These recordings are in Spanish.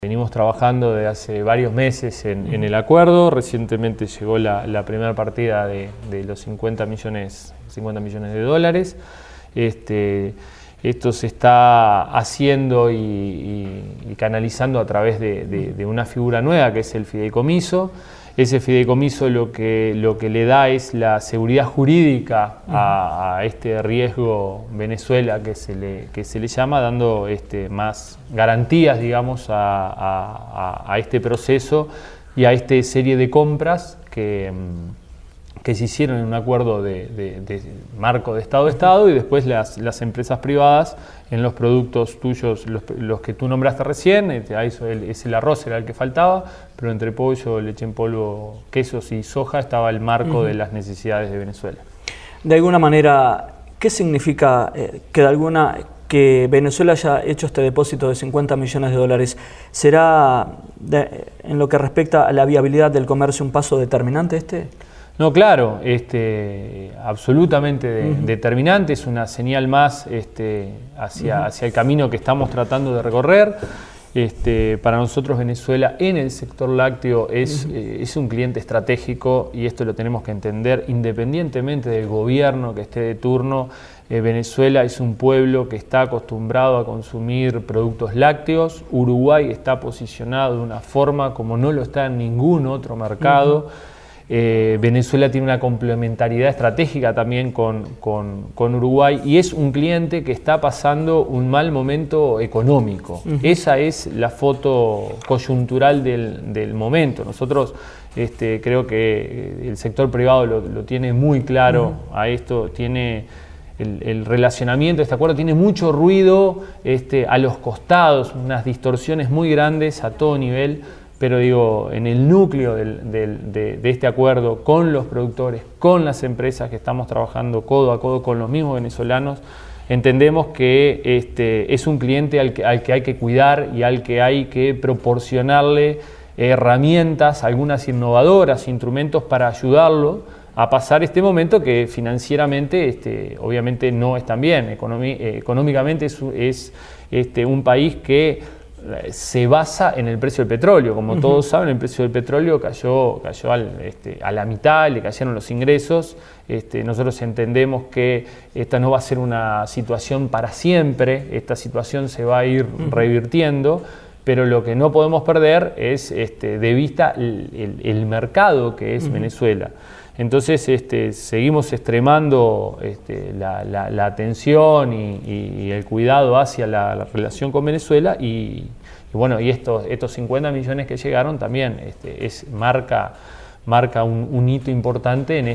Venimos trabajando desde hace varios meses en el acuerdo. Recientemente llegó la primera partida de los 50 millones de dólares. Esto se está haciendo y canalizando a través de una figura nueva que es el fideicomiso. Ese fideicomiso lo que le da es la seguridad jurídica a este riesgo Venezuela que se le llama, dando más garantías, digamos, a este proceso y a esta serie de compras que se hicieron en un acuerdo de marco de Estado-Estado, y después las empresas privadas en los productos tuyos, los que tú nombraste recién. El arroz era el que faltaba, pero entre pollo, leche en polvo, quesos y soja estaba el marco de las necesidades de Venezuela. De alguna manera, ¿qué significa que Venezuela haya hecho este depósito de 50 millones de dólares? ¿Será, en lo que respecta a la viabilidad del comercio, un paso determinante No, claro, absolutamente determinante. Es una señal más hacia el camino que estamos tratando de recorrer. Para nosotros Venezuela en el sector lácteo es un cliente estratégico, y esto lo tenemos que entender independientemente del gobierno que esté de turno. Venezuela es un pueblo que está acostumbrado a consumir productos lácteos. Uruguay está posicionado de una forma como no lo está en ningún otro mercado. Venezuela tiene una complementariedad estratégica también con Uruguay, y es un cliente que está pasando un mal momento económico. Esa es la foto coyuntural del momento. Nosotros creo que el sector privado lo tiene muy claro a esto. Tiene el relacionamiento de este acuerdo, tiene mucho ruido a los costados, unas distorsiones muy grandes a todo nivel. Pero digo, en el núcleo de este acuerdo, con los productores, con las empresas que estamos trabajando codo a codo con los mismos venezolanos, entendemos que es un cliente al que hay que cuidar y al que hay que proporcionarle herramientas, algunas innovadoras, instrumentos para ayudarlo a pasar este momento que financieramente obviamente no es tan bien. Económicamente es un país que se basa en el precio del petróleo. Como todos saben, el precio del petróleo cayó a la mitad, le cayeron los ingresos. Nosotros entendemos que esta no va a ser una situación para siempre, esta situación se va a ir revirtiendo, pero lo que no podemos perder es de vista el mercado que es Venezuela. Entonces seguimos extremando la atención y el cuidado hacia la relación con Venezuela, y estos 50 millones que llegaron también marca un hito importante en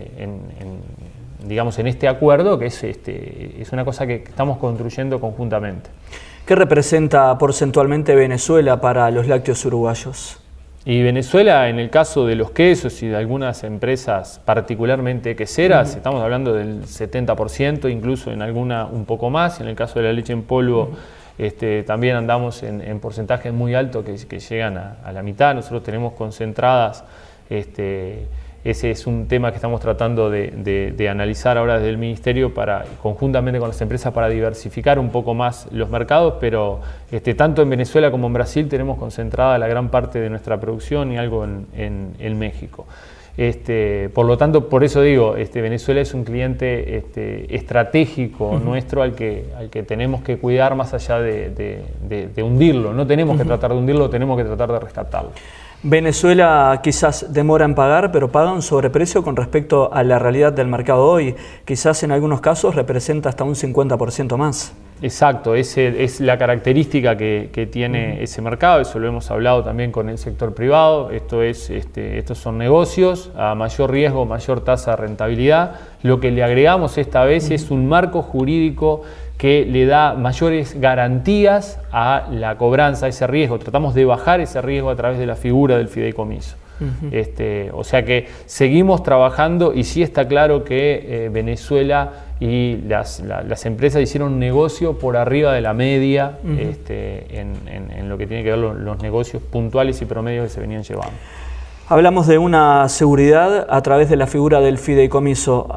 este acuerdo, que es una cosa que estamos construyendo conjuntamente. ¿Qué representa porcentualmente Venezuela para los lácteos uruguayos? Y Venezuela, en el caso de los quesos y de algunas empresas particularmente queseras, estamos hablando del 70%, incluso en alguna un poco más. En el caso de la leche en polvo, también andamos en porcentajes muy altos que llegan a la mitad. Nosotros tenemos concentradas, ese es un tema que estamos tratando de analizar ahora desde el Ministerio, conjuntamente con las empresas, para diversificar un poco más los mercados, pero tanto en Venezuela como en Brasil tenemos concentrada la gran parte de nuestra producción y algo en México. Por lo tanto, por eso digo, Venezuela es un cliente estratégico nuestro al que tenemos que cuidar más allá de hundirlo. No tenemos que tratar de hundirlo, tenemos que tratar de rescatarlo. Venezuela quizás demora en pagar, pero paga un sobreprecio con respecto a la realidad del mercado hoy. Quizás en algunos casos representa hasta un 50% más. Exacto, es la característica que tiene ese mercado. Eso lo hemos hablado también con el sector privado. Estos son negocios a mayor riesgo, mayor tasa de rentabilidad. Lo que le agregamos esta vez es un marco jurídico que le da mayores garantías a la cobranza, a ese riesgo. Tratamos de bajar ese riesgo a través de la figura del fideicomiso. O sea que seguimos trabajando, y sí está claro que Venezuela y las empresas hicieron un negocio por arriba de la media en lo que tiene que ver los negocios puntuales y promedios que se venían llevando. Hablamos de una seguridad a través de la figura del fideicomiso.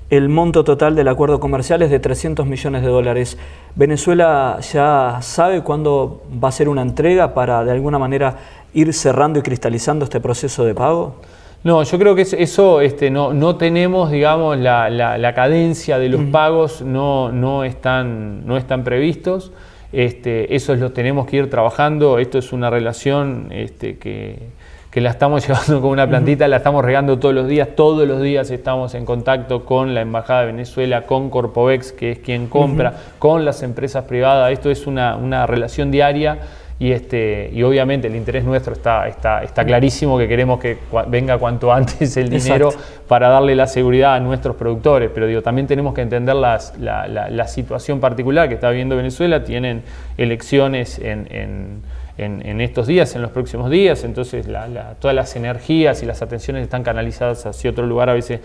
el monto total del acuerdo comercial es de 300 millones de dólares. ¿Venezuela ya sabe cuándo va a ser una entrega para de alguna manera ir cerrando y cristalizando este proceso de pago? No, yo creo que eso no tenemos, digamos, la cadencia de los pagos, no están previstos. Eso lo tenemos que ir trabajando. Esto es una relación que la estamos llevando con una plantita, la estamos regando todos los días estamos en contacto con la Embajada de Venezuela, con Corpovex, que es quien compra, con las empresas privadas. Esto es una relación diaria y obviamente el interés nuestro está clarísimo, que queremos que venga cuanto antes el dinero. Exacto. Para darle la seguridad a nuestros productores, pero también tenemos que entender la situación particular que está viviendo Venezuela. Tienen elecciones en estos días, en los próximos días, entonces todas las energías y las atenciones están canalizadas hacia otro lugar. A veces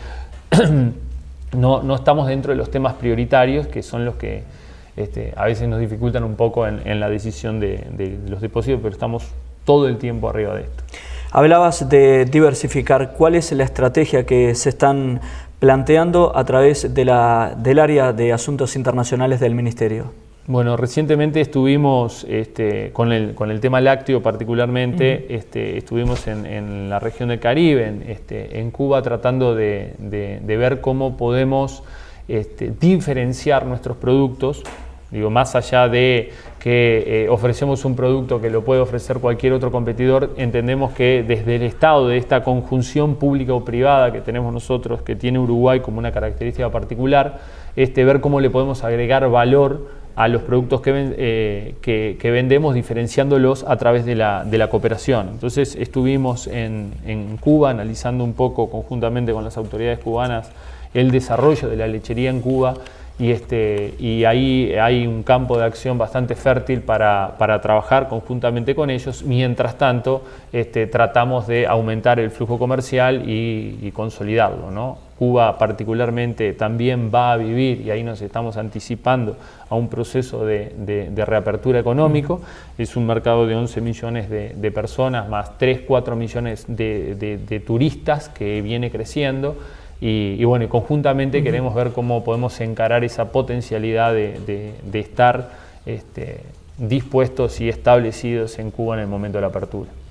no estamos dentro de los temas prioritarios, que son los que a veces nos dificultan un poco en la decisión de los depósitos, pero estamos todo el tiempo arriba de esto. Hablabas de diversificar. ¿Cuál es la estrategia que se están planteando a través del área de asuntos internacionales del Ministerio? Bueno, recientemente estuvimos con el tema lácteo particularmente, estuvimos en la región del Caribe, en Cuba, tratando de ver cómo podemos diferenciar nuestros productos. Digo, más allá de que ofrecemos un producto que lo puede ofrecer cualquier otro competidor, entendemos que desde el Estado, de esta conjunción pública o privada que tenemos nosotros, que tiene Uruguay como una característica particular, ver cómo le podemos agregar valor a los productos que vendemos, diferenciándolos a través de la cooperación. Entonces estuvimos en Cuba analizando un poco conjuntamente con las autoridades cubanas el desarrollo de la lechería en Cuba, y ahí hay un campo de acción bastante fértil para trabajar conjuntamente con ellos. Mientras tanto, tratamos de aumentar el flujo comercial y consolidarlo, ¿no? Cuba particularmente también va a vivir, y ahí nos estamos anticipando a un proceso de reapertura económico. Es un mercado de 11 millones de personas, más 3-4 millones de turistas, que viene creciendo. Y bueno, conjuntamente queremos ver cómo podemos encarar esa potencialidad de estar dispuestos y establecidos en Cuba en el momento de la apertura.